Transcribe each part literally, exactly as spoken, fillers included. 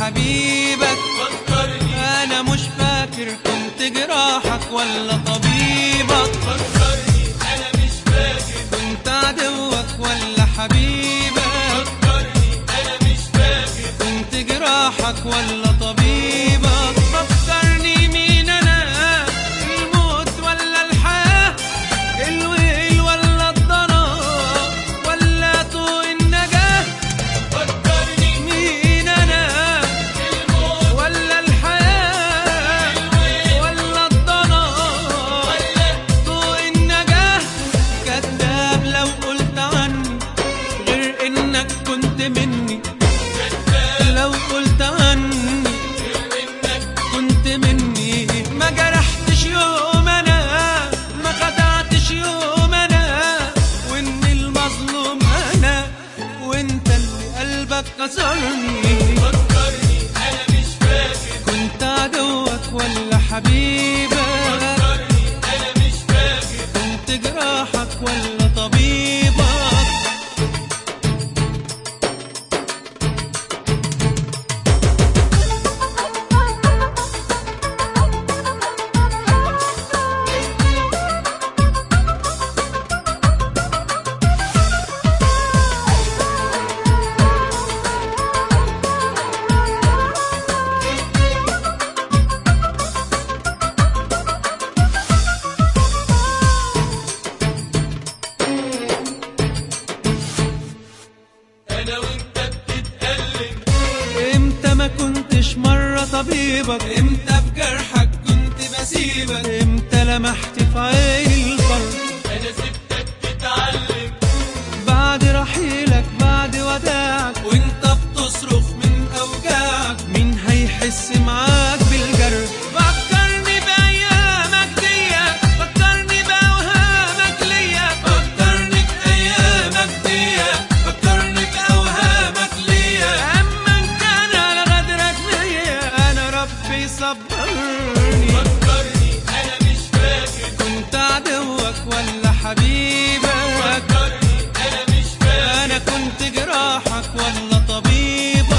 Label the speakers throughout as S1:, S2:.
S1: حبيبك؟
S2: فكرني
S1: أنا مش فاكر كنت جراحك ولا طبيبك.
S2: فكرني أنا مش فاكر
S1: كنت عدوك ولا حبيبك؟
S2: فكرني أنا مش فاكر
S1: كنت جراحك ولا طبيبك؟ فكرني مين أنا، الموت ولا الحياة، الويل ولا الضناء ولا طوق النجاة؟
S2: فكرني
S1: مين أنا،
S2: الموت
S1: ولا الحياة، ولا الضناء
S2: ولا
S1: طوق النجاة؟ كذاب لو قلت عني غير إنك كنت مني،
S2: كذاب
S1: لو قلت عني
S2: غير إنك
S1: كنت مني. ما جرحتش يوم أنا، ما خدعتش يوم أنا، وإن المظلوم أنا وإنت اللي قلبك كسرني.
S2: فكرني أنا مش فاكر
S1: كنت عدوك ولا حبيبك؟
S2: فكرني أنا مش فاكر
S1: كنت جراحك ولا طبيبك؟
S2: أنا وأنت بتتألم
S1: امتى ما كنتش مرة طبيبك؟ امتى في جرحك كنت بسيبك؟ امتى لمحت في عيني الفرق
S2: أنا سبتك تتعلم
S1: بعد رحيلك، بعد وداعك، وانت بتصرخ من اوجاعك؟ مين هيحس معاك بالجرح؟ فكرني بايامك ديا، فكرني باوهامك ليا، فكرني بايامك ديا، فكرني باوهامك ليا. اما ان كان على غدرك بيا انا ربي صبرني.
S2: فكرني أنا مش فاكر
S1: كنت عدوك ولا حبيبك؟
S2: فكرني أنا مش فاكر
S1: أنا كنت جراحك ولا طبيبك؟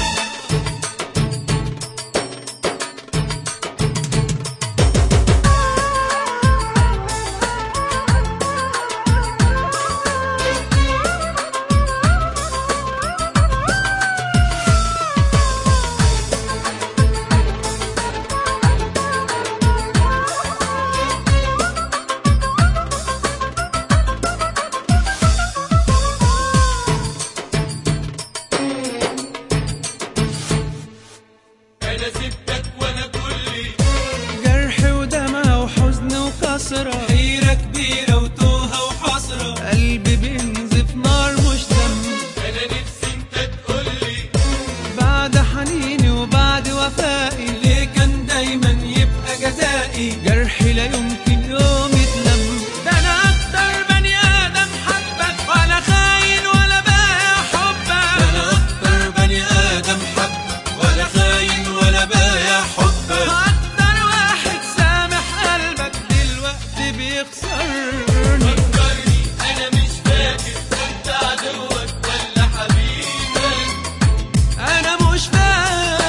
S2: أنا سبتك وأنا كلي
S1: جرح ودمع وحزن وكسرة، حيرة كبيرة وتوهة وحسرة، قلبي بينزف نار مش دم.
S2: أنا نفسي أنت تقولي
S1: بعد حنيني وبعد وفائي ليه كان دايما يبقى جزائي؟ جرحي لا يمكن يوم يتلم. ده أنا أكتر بني آدم حبك، ولا خاين ولا بايع حبك. ده أنا أكتر بني آدم حبك، ولا خاين ولا بايع حبك. أكتر واحد سامح قلبك دلوقتي بيخسرني.
S2: فكرني أنا مش فاكر كنت عدوك ولا حبيبك
S1: أنا مش فاكر.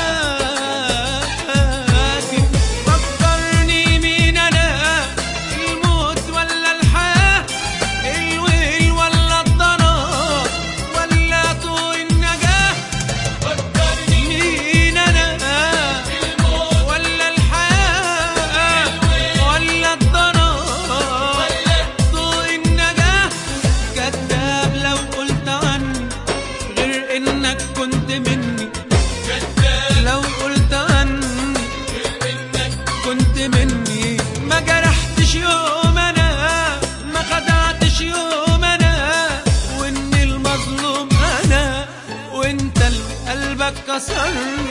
S1: فكرني مين أنا، الموت ولا الحياة، الويل ولا الضناء ولا طوق النجاة؟
S2: فكرني
S1: مين أنا،
S2: الموت
S1: ولا الحياة، ولا الضناء
S2: ولا
S1: طوق النجاة؟ كذاب لو قلت عني غير إنك كنت مني،
S2: كذاب
S1: لو قلت عني
S2: غير إنك
S1: كنت مني. ما جرحتش يوم أنا، ما خدعتش يوم أنا، وإن المظلوم أنا وإنت اللي قلبك كسرني.